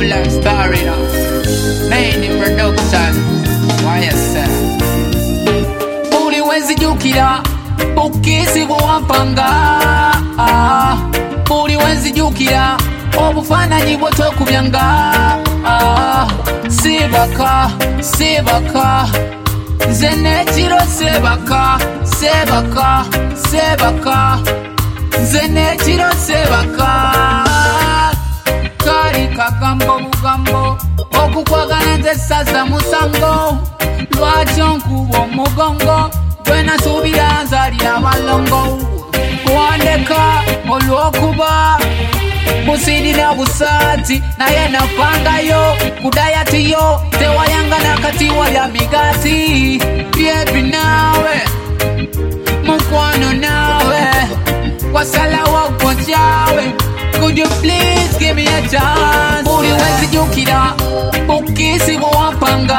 Babylon Star, you know. Main in production. Why you say? Uli wenzi jukira ukisi buwampanga. Uli wenzi jukira obufananyi bwo tokubyanga. Sebaka, sebaka, nze nekiro sebaka, sebaka, sebaka, nze nekiro sebaka. Kali kagambo mugambo okukwagala nze saza musango. Lwaki onkuba omugongo gwe nasuubira nzalira abalongo. Kuwandeka olw'okuba busirira busaati naye napangayo kudayatiyo tewayanga nakati walya migati. Byebi nawe mukwano nawe wasalawo gwojawe. Could you please give me a chance? Uli wenzi jukira ukisi buwampanga.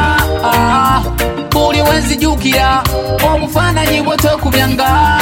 Uli wenzi jukira obufananyi bwo tokubyanga.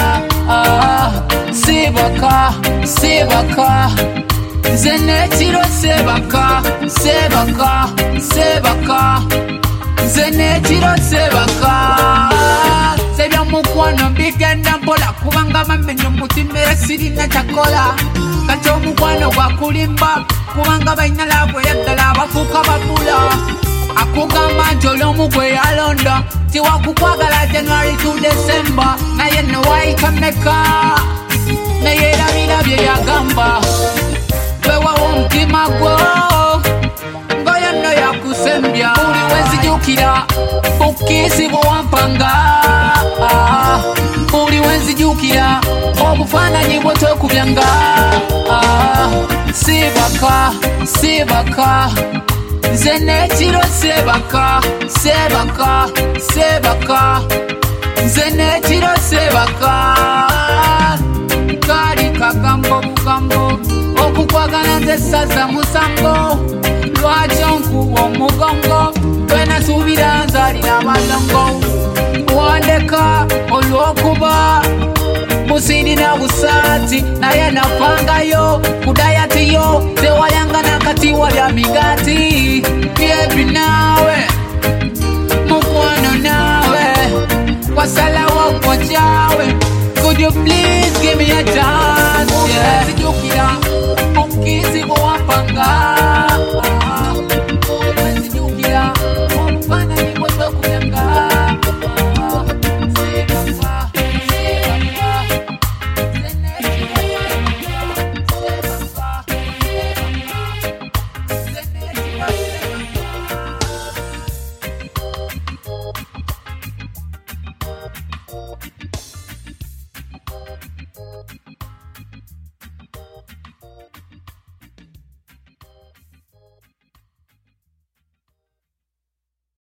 Sebaka, sebaka, nze nekiro sebaka, sebaka, sebaka, nze nekiro sebaka. Sebya mukwano bigenda mpola kubanga bamenye omutima era sirina kyakola. Kati omukwano gwakulimba kubanga balina laavu eyaddala abafuuka babula. Akugamba nti olw'omu gwe yalonda tiwakukwagala January to December. Naye newayita meka naye erabira bye yagamba. Wewawo omutima gwo ngoyo nno yakusembya. Uli wenzijukira bukisi buwampanga. Uli wenzijukira obufananyi bwo tokubyanga. Sebaka, sebaka, nze nekiro sebaka, sebaka, sebaka, nze nekiro sebaka. Kali kagambo mugambo okukwagala nze saza musango. Lwaki onkuba omugongo gwe nasuubira nzalira abalongo. Wandeka olw'okuba busirina busaati naye napangayo kudayatiyo tewayanga nakati walya migati. Byebi nawe mukwano nawe wasalawo gwojawe. Could you please give me a chance? Yeah. Ukisi buwampanga.